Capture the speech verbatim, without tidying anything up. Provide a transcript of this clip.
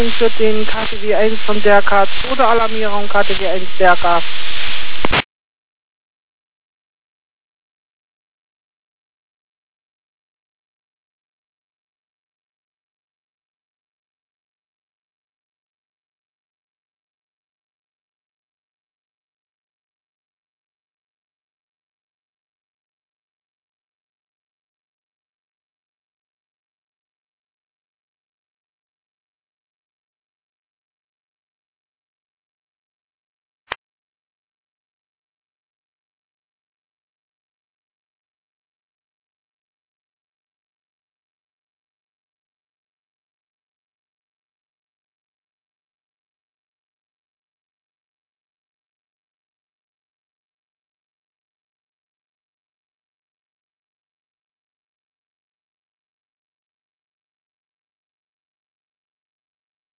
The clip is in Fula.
für den K T W eins von D R K, zweite Alarmierung K T W eins D R K.